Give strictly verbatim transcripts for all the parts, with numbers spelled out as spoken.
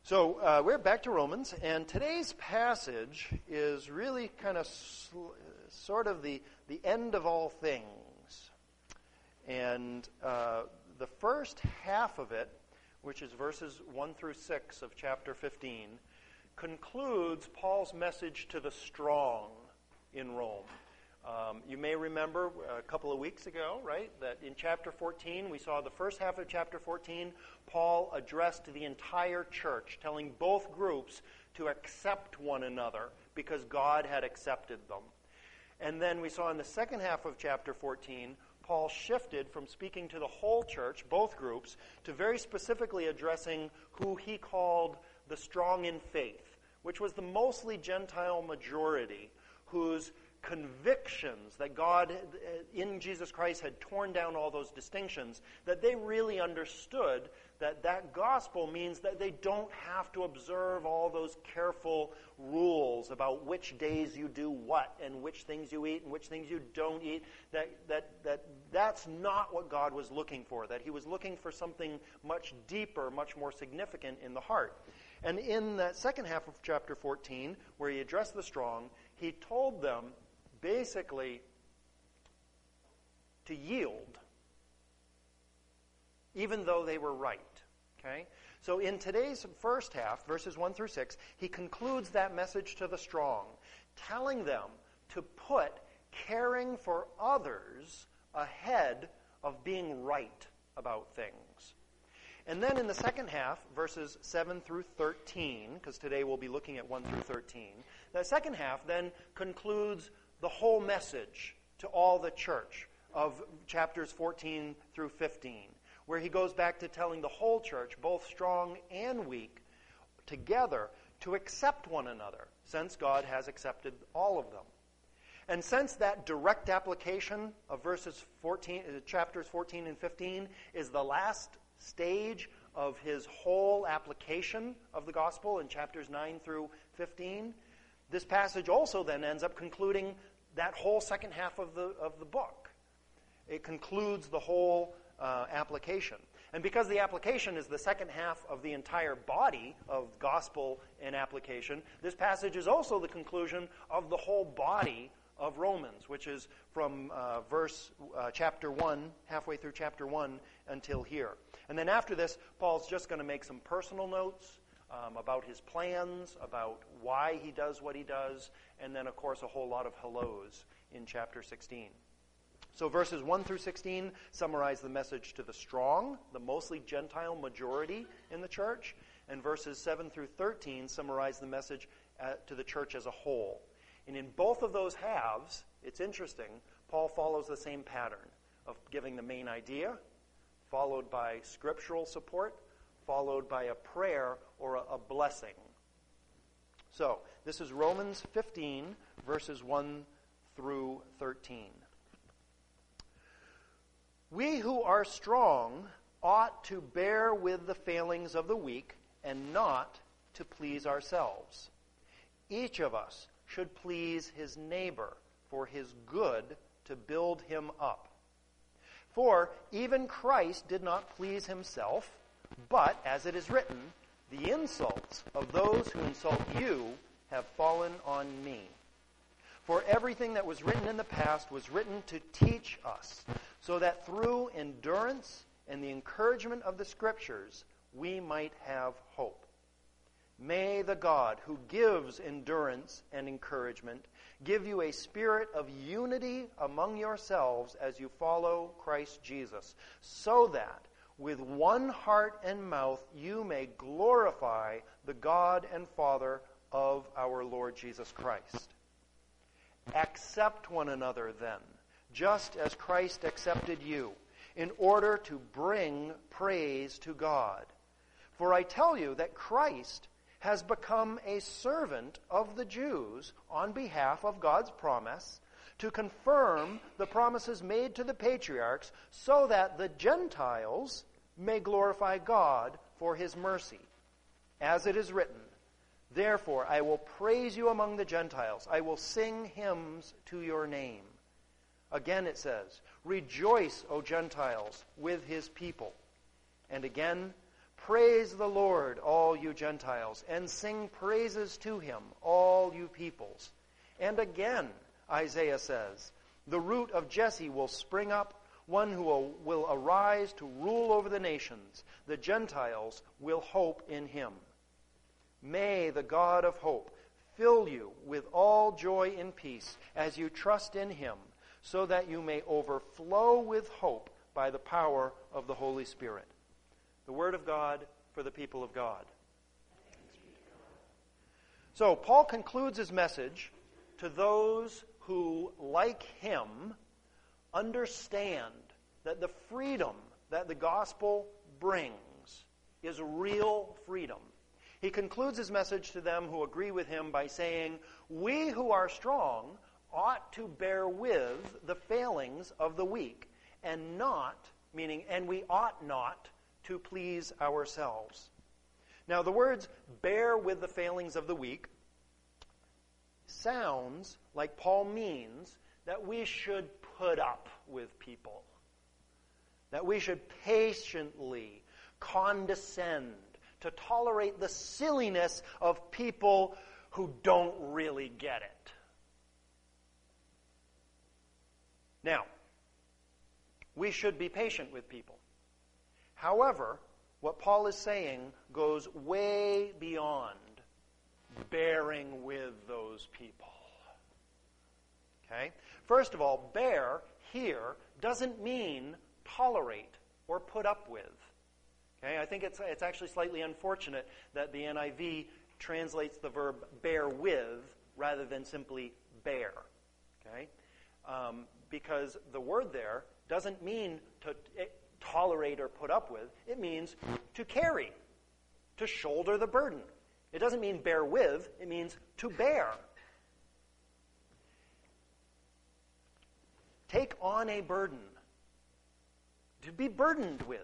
So uh, we're back to Romans, and today's passage is really kind of sl- sort of the, the end of all things. And uh, the first half of it, which is verses one through six of chapter fifteen, concludes Paul's message to the strong in Rome. Um, you may remember a couple of weeks ago, right, that in chapter fourteen, we saw the first half of chapter fourteen, Paul addressed the entire church, telling both groups to accept one another because God had accepted them. And then we saw in the second half of chapter fourteen, Paul shifted from speaking to the whole church, both groups, to very specifically addressing who he called the strong in faith, which was the mostly Gentile majority whose convictions that God in Jesus Christ had torn down all those distinctions, that they really understood that that gospel means that they don't have to observe all those careful rules about which days you do what and which things you eat and which things you don't eat, that that that that's not what God was looking for, that he was looking for something much deeper, much more significant in the heart. And in that second half of chapter fourteen, where he addressed the strong, he told them basically to yield, even though they were right. Okay? So in today's first half, verses one through six, he concludes that message to the strong, telling them to put caring for others ahead of being right about things. And then in the second half, verses seven through thirteen, because today we'll be looking at one through thirteen, the second half then concludes the whole message to all the church of chapters fourteen through fifteen, where he goes back to telling the whole church, both strong and weak, together to accept one another, since God has accepted all of them. And since that direct application of verses fourteen, chapters fourteen and fifteen is the last stage of his whole application of the gospel in chapters nine through fifteen, this passage also then ends up concluding that whole second half of the of the book. It concludes the whole uh, application. And because the application is the second half of the entire body of gospel and application, this passage is also the conclusion of the whole body of Romans, which is from uh, verse uh, chapter one, halfway through chapter one until here. And then after this, Paul's just going to make some personal notes um, about his plans, about why he does what he does, and then, of course, a whole lot of hellos in chapter sixteen. So verses one through sixteen summarize the message to the strong, the mostly Gentile majority in the church, and verses seven through thirteen summarize the message uh, to the church as a whole. And in both of those halves, it's interesting, Paul follows the same pattern of giving the main idea, followed by scriptural support, followed by a prayer or a, a blessing. So, this is Romans fifteen, verses one through thirteen. We who are strong ought to bear with the failings of the weak and not to please ourselves. Each of us should please his neighbor for his good, to build him up. For even Christ did not please himself, but, as it is written, the insults of those who insult you have fallen on me. For everything that was written in the past was written to teach us, so that through endurance and the encouragement of the Scriptures we might have hope. May the God who gives endurance and encouragement give you a spirit of unity among yourselves as you follow Christ Jesus, so that with one heart and mouth you may glorify the God and Father of our Lord Jesus Christ. Accept one another then, just as Christ accepted you, in order to bring praise to God. For I tell you that Christ has become a servant of the Jews on behalf of God's promise, to confirm the promises made to the patriarchs, so that the Gentiles may glorify God for his mercy. As it is written, therefore I will praise you among the Gentiles. I will sing hymns to your name. Again it says, rejoice, O Gentiles, with his people. And again, Praise the Lord, all you Gentiles, and sing praises to him, all you peoples. And again, Isaiah says, the root of Jesse will spring up, one who will, will arise to rule over the nations. The Gentiles will hope in him. May the God of hope fill you with all joy and peace as you trust in him, so that you may overflow with hope by the power of the Holy Spirit. The word of God for the people of God. So, Paul concludes his message to those who, like him, understand that the freedom that the gospel brings is real freedom. He concludes his message to them who agree with him by saying, we who are strong ought to bear with the failings of the weak, and not, meaning, and we ought not to please ourselves. Now, the words bear with the failings of the weak sounds like Paul means that we should put up with people, that we should patiently condescend to tolerate the silliness of people who don't really get it. Now, we should be patient with people. However, what Paul is saying goes way beyond bearing with those people. Okay? First of all, bear here doesn't mean tolerate or put up with. Okay? I think it's it's actually slightly unfortunate that the N I V translates the verb bear with rather than simply bear. Okay? Um, because the word there doesn't mean to it, tolerate or put up with. It means to carry, to shoulder the burden. It doesn't mean bear with. It means to bear. Take on a burden. To be burdened with.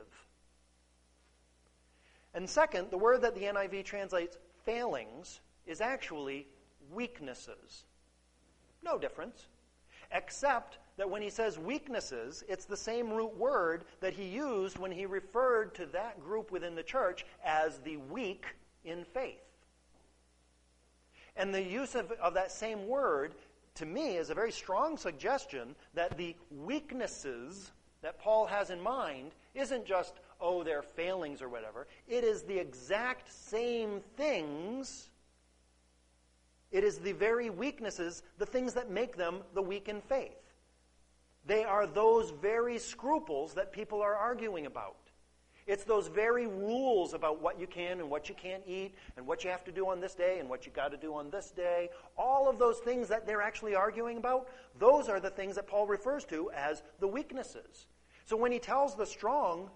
And second, the word that the N I V translates failings is actually weaknesses. No difference. Except that when he says weaknesses, it's the same root word that he used when he referred to that group within the church as the weak in faith. And the use of, of that same word, to me, is a very strong suggestion that the weaknesses that Paul has in mind isn't just, oh, their failings or whatever. It is the exact same things. It is the very weaknesses, the things that make them the weak in faith. They are those very scruples that people are arguing about. It's those very rules about what you can and what you can't eat and what you have to do on this day and what you got to do on this day. All of those things that they're actually arguing about, those are the things that Paul refers to as the weaknesses. So when he tells the strong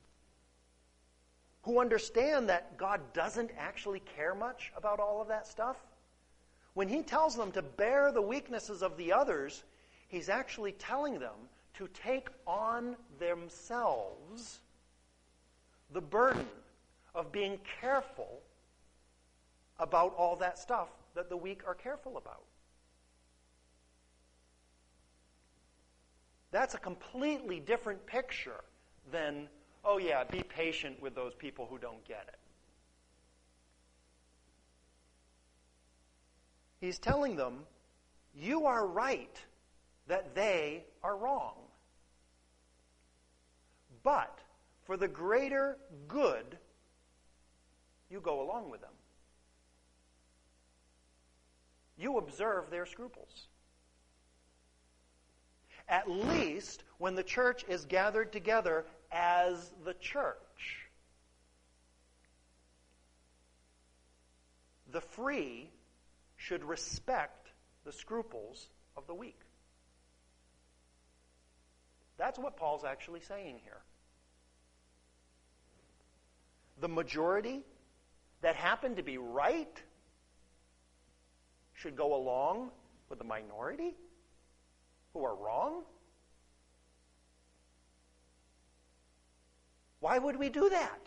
who understand that God doesn't actually care much about all of that stuff, when he tells them to bear the weaknesses of the others, he's actually telling them to take on themselves the burden of being careful about all that stuff that the weak are careful about. That's a completely different picture than, oh yeah, be patient with those people who don't get it. He's telling them, you are right that they are wrong. But for the greater good, you go along with them. You observe their scruples. At least when the church is gathered together as the church. The free should respect the scruples of the weak. That's what Paul's actually saying here. The majority that happen to be right should go along with the minority who are wrong? Why would we do that?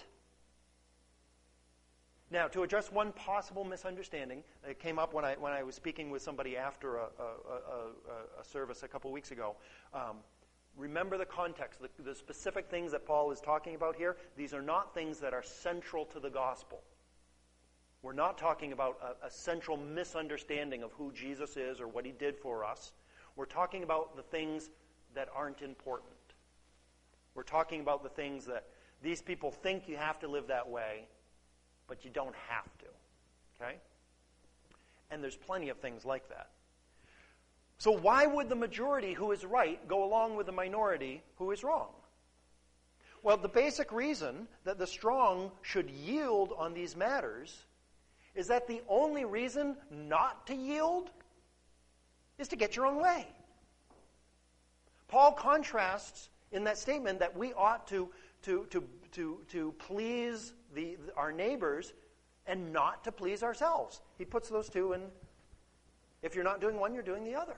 Now, to address one possible misunderstanding that came up when I when I was speaking with somebody after a, a, a, a service a couple weeks ago, um, remember the context, the, the specific things that Paul is talking about here. These are not things that are central to the gospel. We're not talking about a, a central misunderstanding of who Jesus is or what he did for us. We're talking about the things that aren't important. We're talking about the things that these people think you have to live that way, but you don't have to. Okay? And there's plenty of things like that. So why would the majority who is right go along with the minority who is wrong? Well, the basic reason that the strong should yield on these matters is that the only reason not to yield is to get your own way. Paul contrasts in that statement that we ought to, to, to, to, to please the, our neighbors and not to please ourselves. He puts those two in. If you're not doing one, you're doing the other.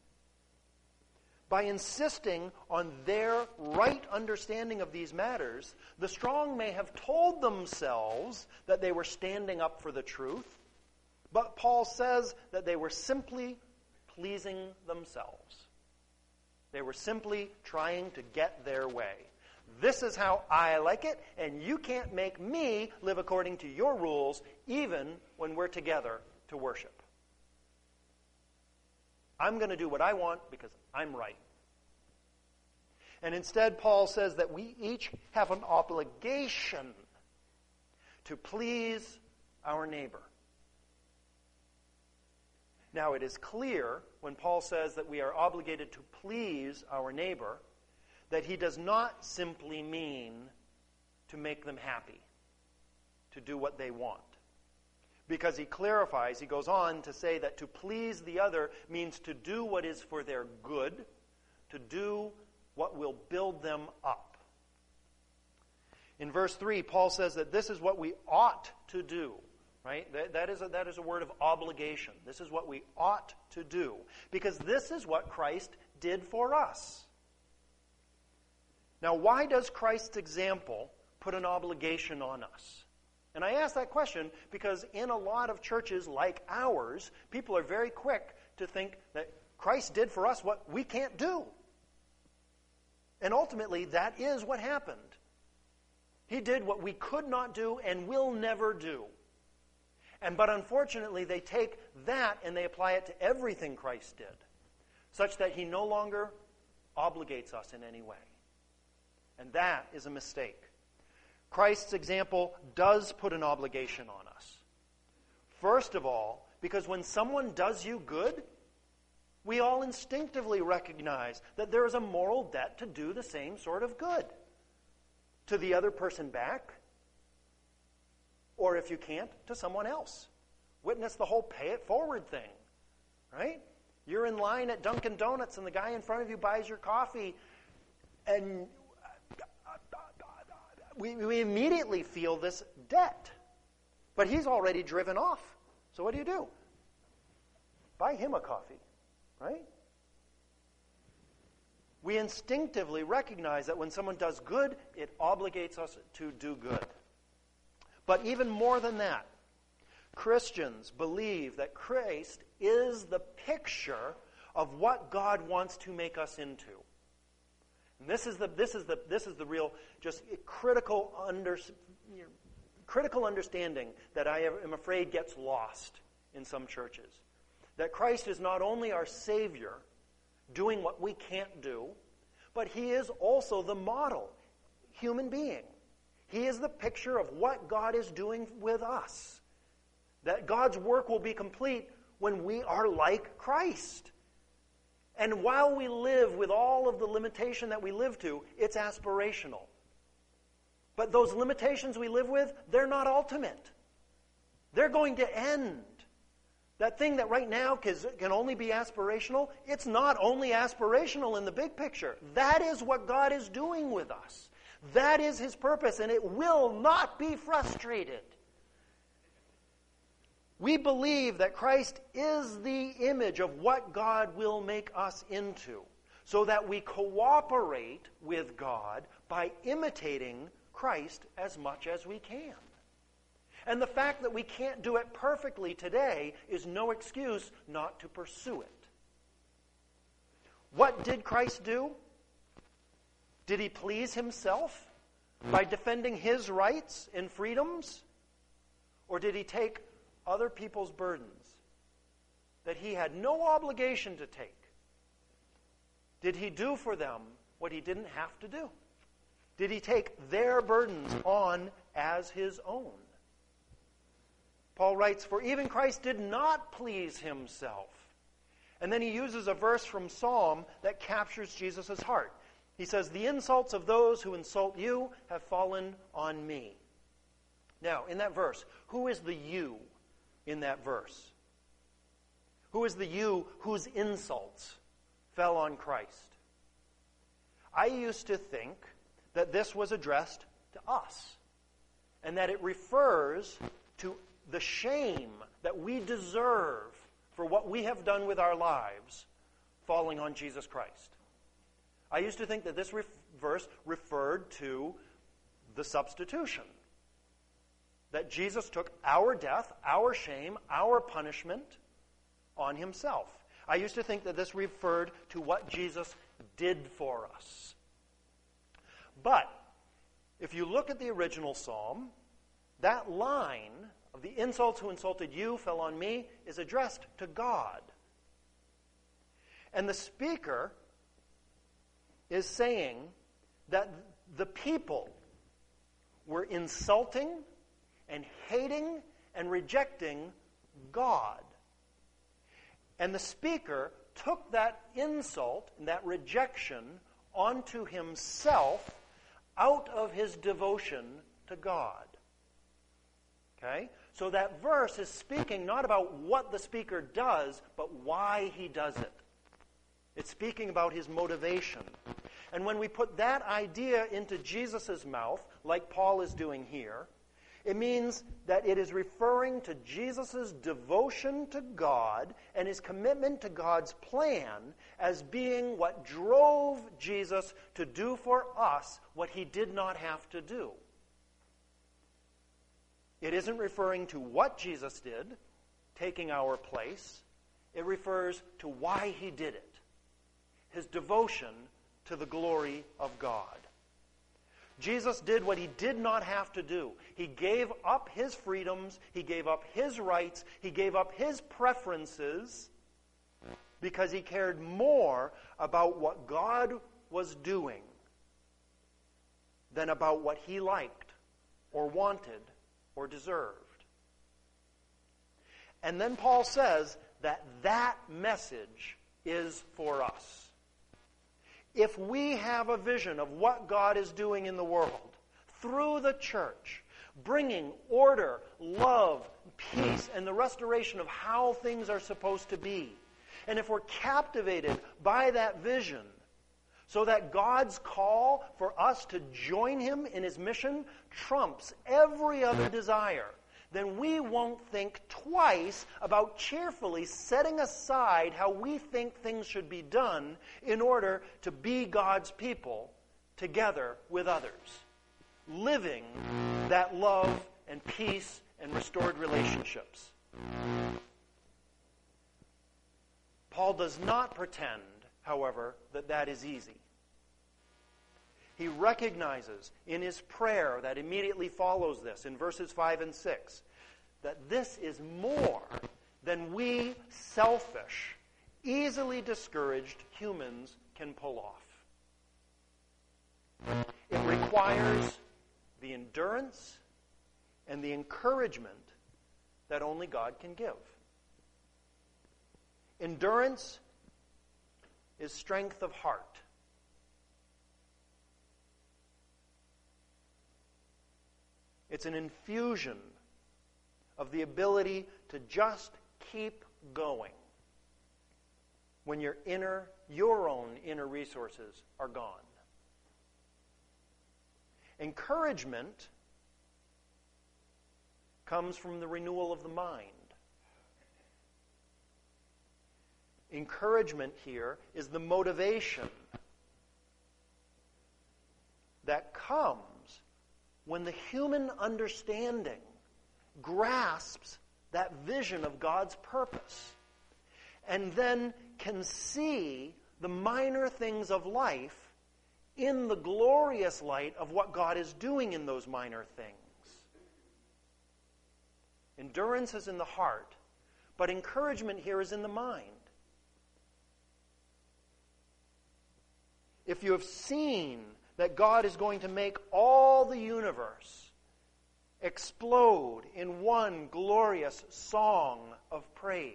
By insisting on their right understanding of these matters, the strong may have told themselves that they were standing up for the truth, but Paul says that they were simply pleasing themselves. They were simply trying to get their way. This is how I like it, and you can't make me live according to your rules, even when we're together to worship. I'm going to do what I want because I'm right. And instead, Paul says that we each have an obligation to please our neighbor. Now, it is clear when Paul says that we are obligated to please our neighbor that he does not simply mean to make them happy, to do what they want. Because he clarifies, he goes on to say that to please the other means to do what is for their good, to do what will build them up. In verse three, Paul says that this is what we ought to do. Right? That, that, is a, that is a word of obligation. This is what we ought to do. Because this is what Christ did for us. Now, why does Christ's example put an obligation on us? And I ask that question because in a lot of churches like ours, people are very quick to think that Christ did for us what we can't do. And ultimately, that is what happened. He did what we could not do and will never do. And but unfortunately, they take that and they apply it to everything Christ did, such that he no longer obligates us in any way. And that is a mistake. Christ's example does put an obligation on us. First of all, because when someone does you good, we all instinctively recognize that there is a moral debt to do the same sort of good to the other person back, or if you can't, to someone else. Witness the whole pay it forward thing, right? You're in line at Dunkin' Donuts and the guy in front of you buys your coffee, and we, we immediately feel this debt. But he's already driven off. So what do you do? Buy him a coffee, right? We instinctively recognize that when someone does good, it obligates us to do good. But even more than that, Christians believe that Christ is the picture of what God wants to make us into. And this is the this is the this is the real just critical under, critical understanding that I am afraid gets lost in some churches. That Christ is not only our Savior, doing what we can't do, but he is also the model human being. He is the picture of what God is doing with us. That God's work will be complete when we are like Christ. And while we live with all of the limitation that we live to, it's aspirational. But those limitations we live with, they're not ultimate. They're going to end. That thing that right now can only be aspirational, it's not only aspirational in the big picture. That is what God is doing with us. That is his purpose, and it will not be frustrated. We believe that Christ is the image of what God will make us into, so that we cooperate with God by imitating Christ as much as we can. And the fact that we can't do it perfectly today is no excuse not to pursue it. What did Christ do? Did he please himself by defending his rights and freedoms? Or did he take other people's burdens that he had no obligation to take? Did he do for them what he didn't have to do? Did he take their burdens on as his own? Paul writes, "For even Christ did not please himself." And then he uses a verse from Psalm that captures Jesus' heart. He says, "The insults of those who insult you have fallen on me." Now, in that verse, who is the you in that verse? Who is the you whose insults fell on Christ? I used to think that this was addressed to us, and that it refers to the shame that we deserve for what we have done with our lives falling on Jesus Christ. I used to think that this ref- verse referred to the substitution. That Jesus took our death, our shame, our punishment on himself. I used to think that this referred to what Jesus did for us. But if you look at the original psalm, that line of "the insults who insulted you fell on me" is addressed to God. And the speaker is saying that the people were insulting and hating and rejecting God. And the speaker took that insult and that rejection onto himself out of his devotion to God. Okay? So that verse is speaking not about what the speaker does, but why he does it. It's speaking about his motivation. And when we put that idea into Jesus' mouth, like Paul is doing here, it means that it is referring to Jesus' devotion to God and his commitment to God's plan as being what drove Jesus to do for us what he did not have to do. It isn't referring to what Jesus did, taking our place. It refers to why he did it. His devotion to the glory of God. Jesus did what he did not have to do. He gave up his freedoms, he gave up his rights, he gave up his preferences because he cared more about what God was doing than about what he liked or wanted or deserved. And then Paul says that that message is for us. If we have a vision of what God is doing in the world through the church, bringing order, love, peace, and the restoration of how things are supposed to be, and if we're captivated by that vision, so that God's call for us to join him in his mission trumps every other desire, then we won't think twice about cheerfully setting aside how we think things should be done in order to be God's people together with others, living that love and peace and restored relationships. Paul does not pretend, however, that that is easy. He recognizes in his prayer that immediately follows this, in verses five and six, that this is more than we selfish, easily discouraged humans can pull off. It requires the endurance and the encouragement that only God can give. Endurance is strength of heart. It's an infusion of the ability to just keep going when your inner, your own inner resources are gone. Encouragement comes from the renewal of the mind. Encouragement here is the motivation that comes when the human understanding grasps that vision of God's purpose and then can see the minor things of life in the glorious light of what God is doing in those minor things. Endurance is in the heart, but encouragement here is in the mind. If you have seen that God is going to make all the universe explode in one glorious song of praise,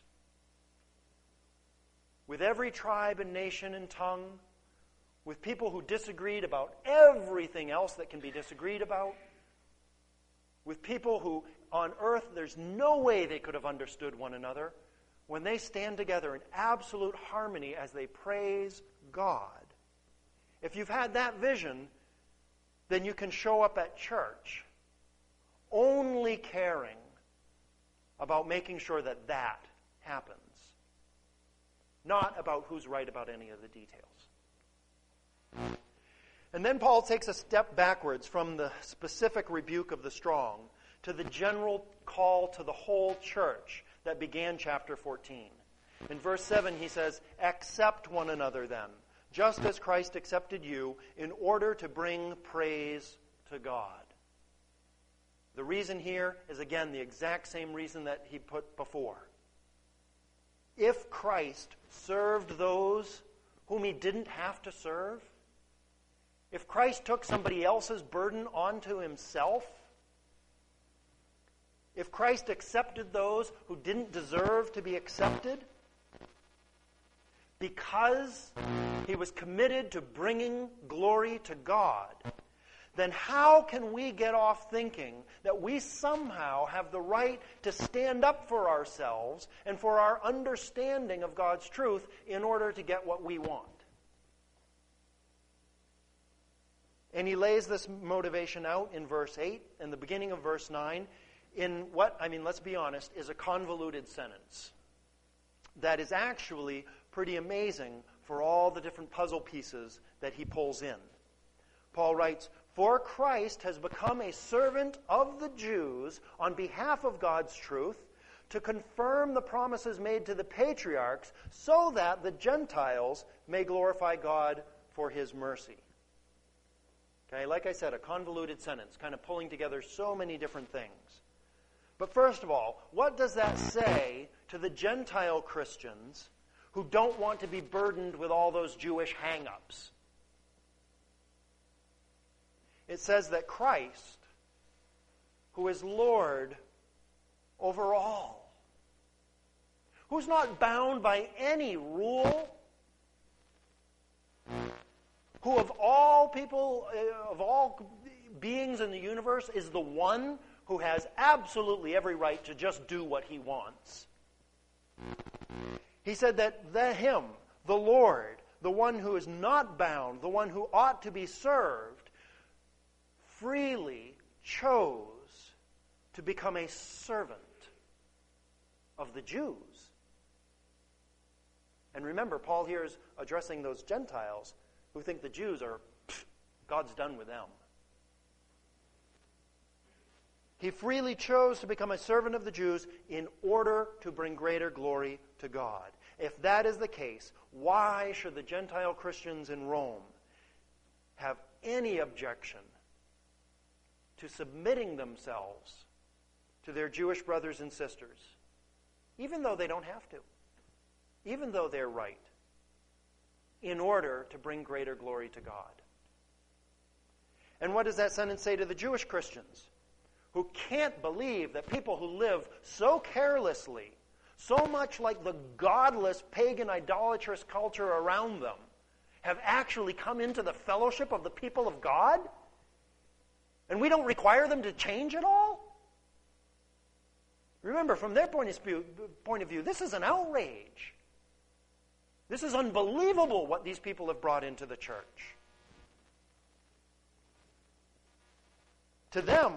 with every tribe and nation and tongue, with people who disagreed about everything else that can be disagreed about, with people who on earth there's no way they could have understood one another, when they stand together in absolute harmony as they praise God. If you've had that vision, then you can show up at church only caring about making sure that that happens, not about who's right about any of the details. And then Paul takes a step backwards from the specific rebuke of the strong to the general call to the whole church that began chapter fourteen. In verse seven he says, "Accept one another then, just as Christ accepted you, in order to bring praise to God." The reason here is, again, the exact same reason that he put before. If Christ served those whom he didn't have to serve, if Christ took somebody else's burden onto himself, if Christ accepted those who didn't deserve to be accepted, because he was committed to bringing glory to God, then how can we get off thinking that we somehow have the right to stand up for ourselves and for our understanding of God's truth in order to get what we want? And he lays this motivation out in verse eight and the beginning of verse nine in what, I mean, let's be honest, is a convoluted sentence that is actually pretty amazing for all the different puzzle pieces that he pulls in. Paul writes, "For Christ has become a servant of the Jews on behalf of God's truth, to confirm the promises made to the patriarchs, so that the Gentiles may glorify God for his mercy." Okay, like I said, a convoluted sentence, kind of pulling together so many different things. But first of all, what does that say to the Gentile Christians who don't want to be burdened with all those Jewish hang-ups? It says that Christ, who is Lord over all, who's not bound by any rule, who of all people, of all beings in the universe, is the one who has absolutely every right to just do what he wants. He said that the him, the Lord, the one who is not bound, the one who ought to be served, freely chose to become a servant of the Jews. And remember, Paul here is addressing those Gentiles who think the Jews are, pff, God's done with them. He freely chose to become a servant of the Jews in order to bring greater glory to God. If that is the case, why should the Gentile Christians in Rome have any objection to submitting themselves to their Jewish brothers and sisters, even though they don't have to, even though they're right, in order to bring greater glory to God? And what does that sentence say to the Jewish Christians who can't believe that people who live so carelessly, so much like the godless, pagan, idolatrous culture around them, have actually come into the fellowship of the people of God? And we don't require them to change at all? Remember, from their point of view, point of view, this is an outrage. This is unbelievable what these people have brought into the church. To them,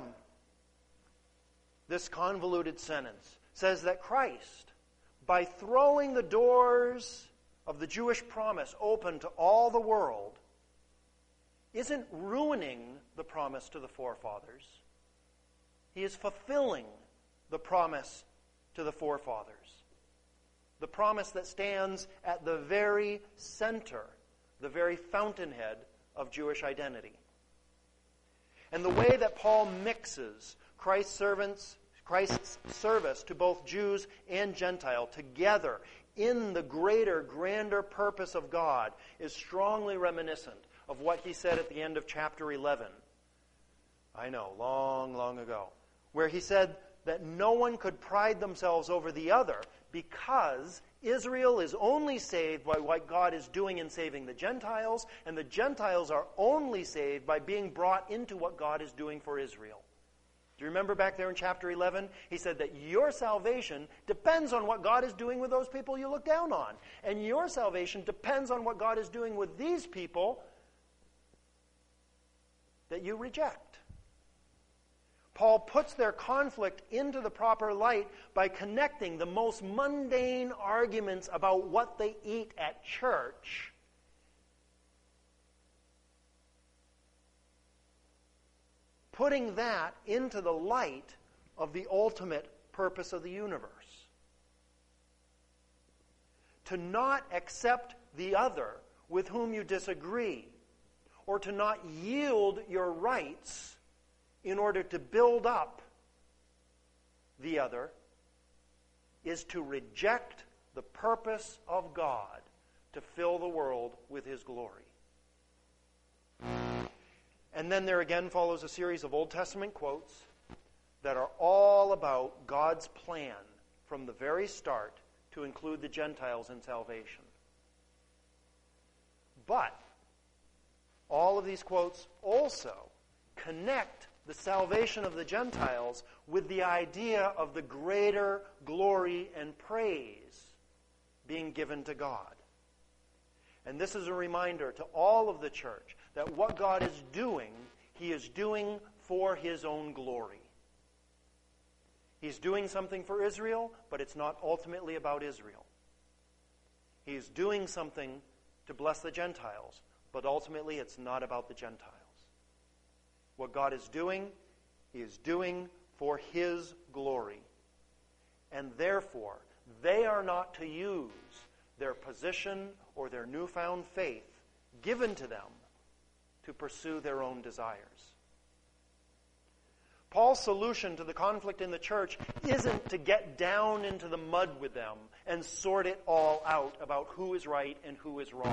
this convoluted sentence says that Christ, by throwing the doors of the Jewish promise open to all the world, isn't ruining the promise to the forefathers. He is fulfilling the promise to the forefathers. The promise that stands at the very center, the very fountainhead of Jewish identity. And the way that Paul mixes Christ's servants, Christ's service to both Jews and Gentile together in the greater, grander purpose of God is strongly reminiscent of what he said at the end of chapter eleven. I know, long, long ago, where he said that no one could pride themselves over the other because Israel is only saved by what God is doing in saving the Gentiles, and the Gentiles are only saved by being brought into what God is doing for Israel. Do you remember back there in chapter eleven? He said that your salvation depends on what God is doing with those people you look down on. And your salvation depends on what God is doing with these people that you reject. Paul puts their conflict into the proper light by connecting the most mundane arguments about what they eat at church putting that into the light of the ultimate purpose of the universe. To not accept the other with whom you disagree, or to not yield your rights in order to build up the other, is to reject the purpose of God to fill the world with His glory. And then there again follows a series of Old Testament quotes that are all about God's plan from the very start to include the Gentiles in salvation. But all of these quotes also connect the salvation of the Gentiles with the idea of the greater glory and praise being given to God. And this is a reminder to all of the church that what God is doing, He is doing for His own glory. He's doing something for Israel, but it's not ultimately about Israel. He's doing something to bless the Gentiles, but ultimately it's not about the Gentiles. What God is doing, He is doing for His glory. And therefore, they are not to use their position or their newfound faith given to them to pursue their own desires. Paul's solution to the conflict in the church isn't to get down into the mud with them and sort it all out about who is right and who is wrong.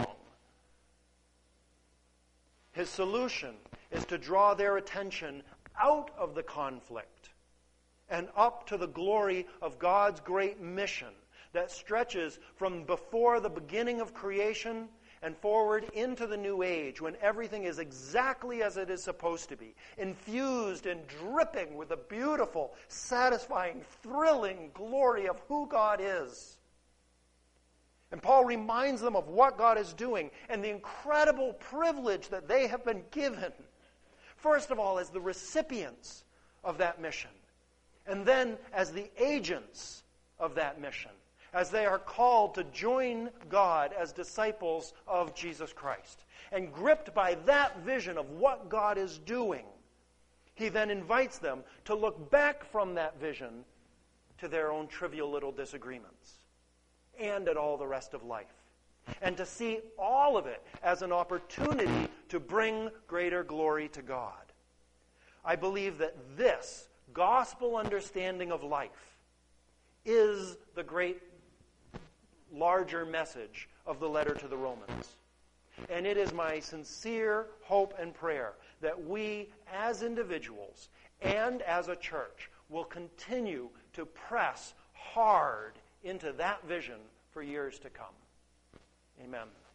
His solution is to draw their attention out of the conflict and up to the glory of God's great mission that stretches from before the beginning of creation and forward into the new age when everything is exactly as it is supposed to be, infused and dripping with the beautiful, satisfying, thrilling glory of who God is. And Paul reminds them of what God is doing and the incredible privilege that they have been given. First of all, as the recipients of that mission, and then as the agents of that mission, as they are called to join God as disciples of Jesus Christ. And gripped by that vision of what God is doing, he then invites them to look back from that vision to their own trivial little disagreements and at all the rest of life. And to see all of it as an opportunity to bring greater glory to God. I believe that this gospel understanding of life is the great larger message of the letter to the Romans. And it is my sincere hope and prayer that we as individuals and as a church will continue to press hard into that vision for years to come. Amen.